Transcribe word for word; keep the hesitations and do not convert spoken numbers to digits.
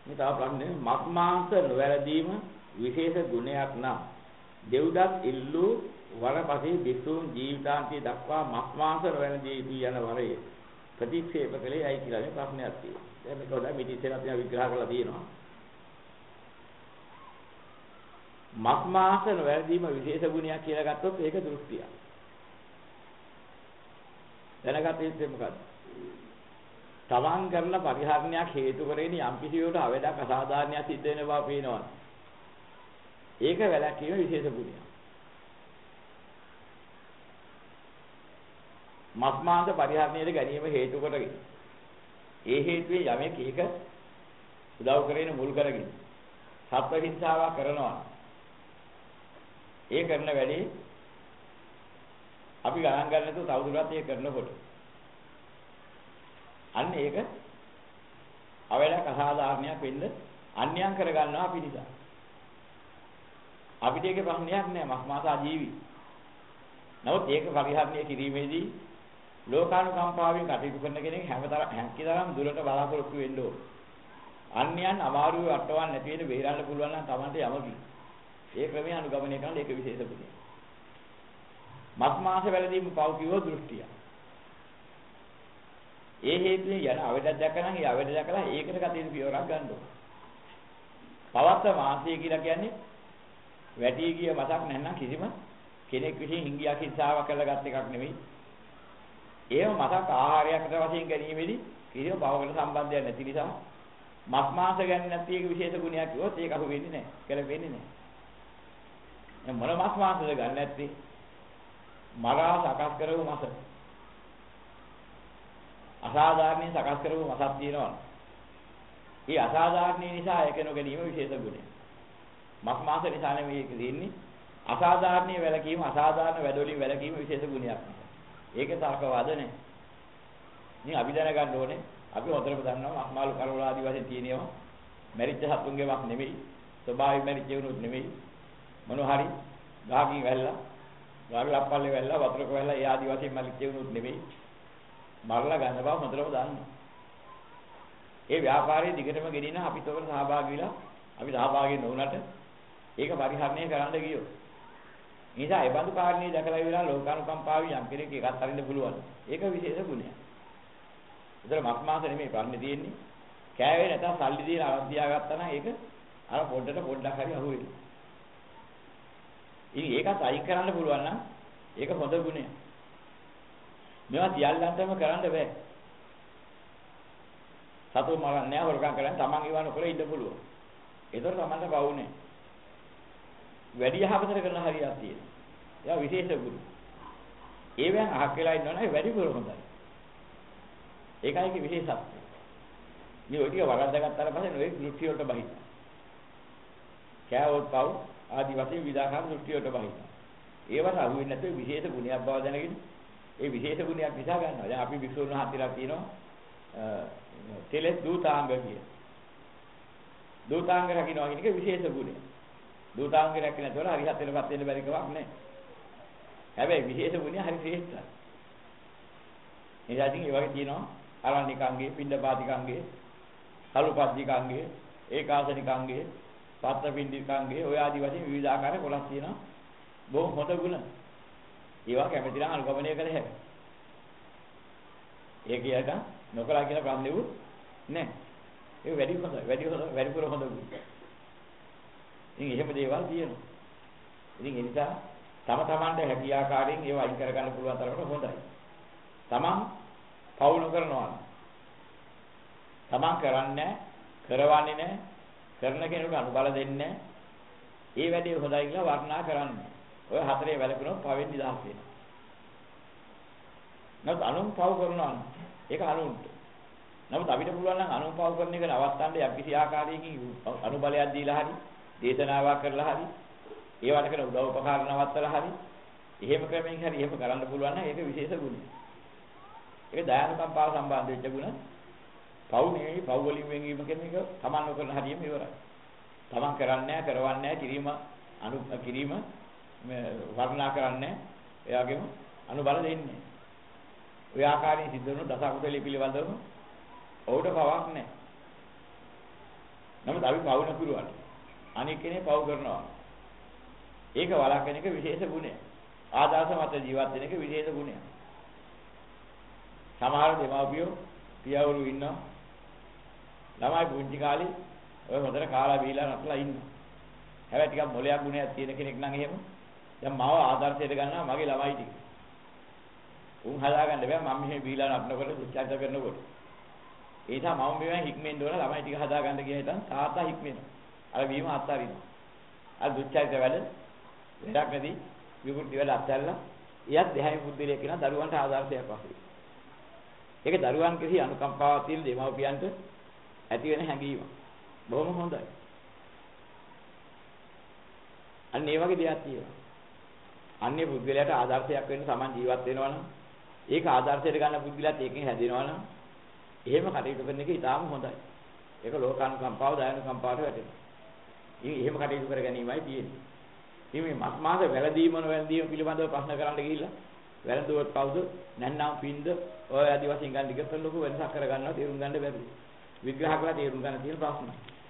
මේ තව ප්‍රශ්නේ මස් මාංශ නොවැළඳීම විශේෂ ගුණයක් නම් දෙව්දත් ඉල්ලු වරපසේ විසුන් ජීවිතාන්තය දක්වා මස් මාංශ නොවැළඳී යන වරයේ ප්‍රතික්ෂේප කළේ ඇයි කියලා මේ ප්‍රශ්නයක් තියෙනවා. දැන් මේක හොඳයි මේ ඉතින් අපි විග්‍රහ කරලා තියෙනවා. මස් මාංශ නොවැළඳීම විශේෂ ගුණයක් කියලා ගත්තොත් ඒක දෘෂ්ටියක්. දැනගත යුත්තේ මොකද්ද? තමන් කරන පරිහරණයක් හේතු කරගෙන යම් කිසියකට අවදක් අසාධාරණයක් සිද්ධ වෙන බව පේනවා. ඒක වැළැක්වීම විශේෂ ගුණයක්. මස් මාංශ පරිහරණයට ගැනීම හේතු කොටගෙන ඒ හේතුවේ යමෙක් ඒක උදව් කරගෙන මුල් කරගෙන සත්ව හිංසාවක් කරනවා. ඒ කරන වැඩේ අපි ගණන් ගන්න නැතුව තවදුරටත් ඒක කරනකොට අන්න ඒක අවලක් අසාධාරණයක් වෙන්න අන්‍යයන් කරගන්නවා අපි නිසා. අපිට ඒකේ ප්‍රශ්නයක් නෑ මස් මාසා ජීවි. නමුත් ඒක පරිහරණය කිරීමේදී ලෝකානුකම්පාවෙන් කටයුතු කරන කෙනෙක් හැමතරම් හැකියතරම් දුරට බලාපොරොත්තු වෙන්න ඕන. අන්‍යයන් අමාරුවේ අටවන්න නැති වෙන බේරන්න පුළුවන් නම් Tamante යමකි. ඒ ක්‍රමය අනුගමනය කරන එක විශේෂ පුදුමයි. මස් මාංශ වැළඳීම පව් කිව්ව දෘෂ්ටිය. ඒ හේතුවෙන් යන අවඩක් දැකලා ඒ අවඩ දැකලා ඒකට කටින් පියවරක් ගන්න ඕන. පවත්ත මාංශය කියලා කියන්නේ වැටි ගිය මතක් නැත්නම් කිසිම කෙනෙක් විසින් හිංගියක් හිංසාවක් කරලා ගත් එකක් නෙමෙයි. ඒව මතක් ආහාරයකට වශයෙන් ගැනීමේදී කිසිම භවකට සම්බන්ධයක් නැති නිසා මස් මාංශ ගන්න නැති එක විශේෂ ගුණයක් කිව්වොත් ඒක අහු වෙන්නේ නැහැ. කියලා වෙන්නේ නැහැ. දැන් මොන මස් මාංශද ගන්න නැත්තේ? මරා සකස් කරපු මස. අසාධාරණයෙන් සකස් කරපු මසක් තියෙනවා. ඒ අසාධාරණ නිසා ඒක නොගැනීම විශේෂ ගුණයක්. මස් මාංශ නිසා නෙමෙයි ඒක දෙන්නේ. අසාධාරණයේ වැළකීම අසාධාරණ වැඩවලින් වැළකීම විශේෂ ගුණයක්. ඒකේ තර්කවාද නැහැ. ඉතින් අපි දැනගන්න ඕනේ අපි හොඳටම දන්නවා මස් මාළු කරවල ආදී වශයෙන් තියෙනවා. මැරිච්ච සතුන්ගේ වක් නෙමෙයි. ස්වභාවයෙන් මැරිච්ච වුණොත් නෙමෙයි. මොනවා හරි ගහකින් වැල්ලා ගාල් ලප්පල්ලේ වැල්ලා වතුරක වැල්ලා ඒ ආදී වශයෙන් මැරිච්ච වුණොත් නෙමෙයි. මරලා ගන්න බව හොඳටම දන්නවා. ඒ ව්‍යාපාරයේ දිගටම ගෙනින අපිත් ඔකට සහභාගී වෙලා අපි සහභාගී නොවුනට ඒක පරිහරණය කරන්න ගියොත් නිසා ඒ බඳු කාරණේ දැකලා ඉවරලා ලෝකානුකම්පාවෙන් යම් කෙනෙක් එකත් අරින්න පුළුවන්. ඒක විශේෂ ගුණයක්. ඒතර මස් මාංශ නෙමෙයි ප්‍රශ්නේ තියෙන්නේ. කෑවේ නැත්නම් සල්ලි දීලා අරන් තියාගත්තා නම් ඒක අර පොඩට පොඩ්ඩක් හරි අහු වෙනවා. ඉතින් ඒකත් අයින් කරන්න පුළුවන් නම් ඒක හොඳ ගුණයක්. මේවා සියල්ලන්ටම කරන්න බෑ. සතු මරන්නේ නැහැ හොරකම් කරන්නේ තමන් ඉවන කර ඉන්න පුළුවන්. ඒතර තමන්ට බවුනේ. වැඩි යහපතට කරන හරියක් තියෙනවා. ඒවා විශේෂ ගුණ. ඒවෙන් අහක් වෙලා ඉන්නවනේ වැඩිපුර හොඳයි. ඒකයි කි විශේෂත්වය. මේ ඔය ටික වරද්දාගත්තාට පස්සේ නොයේ දෘෂ්ටි වලට බහින්න. කෑවොත් පව් ආදි වශයෙන් විදාකාර දෘෂ්ටි වලට බහින්න. ඒවට අහු වෙන්නේ නැතුව විශේෂ ගුණයක් බව දැනගෙන ඒ විශේෂ ගුණයක් නිසා ගන්නවා. දැන් අපි වික්ෂුන් වහන්සේලා තියෙනවා තෙලස් දූතාංග කිය. දූතාංග රකින්නවා කියන එක විශේෂ ගුණයක්. දූතාංග රැකගෙන තොර හරියට වෙනපත් වෙන්න බැරි කමක් නැහැ. හැබැයි විශේෂ ගුණය හරි ශ්‍රේෂ්ඨයි. එනිසා ඉතින් ඒ වගේ තියෙනවා ආරණ්‍යකංගේ, පිණ්ඩපාතිකංගේ, කලුපද්දිකංගේ, ඒකාසනිකංගේ, පත්‍රපිණ්ඩිකංගේ ඔය ආදි වශයෙන් විවිධ ආකාර කොටස් තියෙනවා. බොහොම හොඳ ගුණ. ඒවා කැමති නම් අනුගමනය කළ හැකියි. ඒ කියක නොකලා කියන ප්‍රශ්නෙවුත් නැහැ. ඒක වැඩි හොඳ වැඩි හොඳ වැඩිපුර හොඳ ගුණ. ඉතින් එහෙම දේවල් තියෙනවා. ඉතින් ඒ නිසා තම තමන්ට හැකි ආකාරයෙන් ඒව අයින් කරගන්න පුළුවන් තරමට හොඳයි. තමන් පවුල කරනවා. තමන් කරන්නේ කරවන්නේ නැහැ. කරන කෙනෙකුට අනුබල දෙන්නේ නැහැ. ඒ වැඩේ හොඳයි කියලා වර්ණනා කරන්නේ. ඔය හතරේ වැළකුණොත් පවෙන් නිදහස් වෙනවා. නමුත් අනුන් පව කරනවා. ඒක අනුන්ට. නමුත් අපිට පුළුවන් නම් අනුන් පව කරන එක නවත්තන්න යම්කිසි ආකාරයකින් අනුබලයක් දීලා හරි දේශනාවක් කරලා හරි ඒවට කරන උදව් උපකාර නවත්තලා හරි එහෙම ක්‍රමයෙන් හරි එහෙම කරන්න පුළුවන් නම් ඒක විශේෂ ගුණයක්. ඒක දයානුකම්පාව සම්බන්ධ වෙච්ච ගුණ. පව් නෙවෙයි පව් වලින් වෙන්වීම කියන එක තමන් නොකරන හරියම ඉවරයි. තමන් කරන්නේ නැහැ, කරවන්නේ නැහැ, කිරීම අනු කිරීම වර්ණනා කරන්නේ එයාගෙම අනුබල දෙන්නේ. ඔය ආකාරයෙන් සිද්ධ වෙන දස කුසලයේ පිළිබඳව ඔහුට පවක් නැහැ. නමුත් අපි පවු නපුරවන. අනික කෙනේ පවු කරනවා. ඒක වළක්වන එක විශේෂ ගුණය. ආදාස මත ජීවත් වෙන එක විශේෂ ගුණය. සමහර දෙමාපියෝ පියවරු ඉන්නවා. ළමයි පුංචි කාලේ ඔය හොඳට කාලා බීලා නැట్లా ඉන්නවා. හැබැයි ටිකක් මොලයක් ගුණයක් තියෙන කෙනෙක් නම් එහෙම දැන් මාව ආදර්ශයට ගන්නවා මගේ ළමයි ටික. උන් හදාගන්න බෑ මම මෙහෙම බීලා නටනකොට දුච්චන්ත කරනකොට. ඒ නිසා මම මෙවෙන් හික්මෙන්න ඕන ළමයි ටික හදාගන්න කියලා හිතන් තාත්තා හික්මෙනවා. අර බීම අත්හරිනවා. අර දුච්චන්ත වැඩ වැඩක් නැති විකෘති වැඩ අත්හැරලා එයත් දෙහයි බුද්ධිලේ කියන දරුවන්ට ආදර්ශයක් වශයෙන්. ඒක දරුවන් කෙරෙහි අනුකම්පාවක් තියෙන දෙමව්පියන්ට ඇති වෙන හැඟීම. බොහොම හොඳයි. අන්න ඒ වගේ දෙයක් තියෙනවා. අන්නේ පුද්ගලයාට ආදර්ශයක් වෙන්න සමන් ජීවත් වෙනවා නම් ඒක ආදර්ශයට ගන්න පුද්ගලයාත් ඒකෙන් හැදෙනවා නම් එහෙම කටයුතු කරන එක ඉතාම හොඳයි. ඒක ලෝකානුකම්පාව දායනුකම්පාවට වැටෙනවා. ඉතින් එහෙම කටයුතු කර ගැනීමයි තියෙන්නේ. ඉතින් මේ මස් මාස වැළඳීම නොවැළඳීම පිළිබඳව ප්‍රශ්න කරන්න ගිහිල්ලා වැළඳුවොත් කවුද නැත්නම් පින්ද ඔය ආදි වශයෙන් ගන්න ටික ලොකු වෙනසක් කර ගන්නවා තේරුම් ගන්න බැහැ. විග්‍රහ කරලා තේරුම් ගන්න තියෙන ප්‍රශ්න.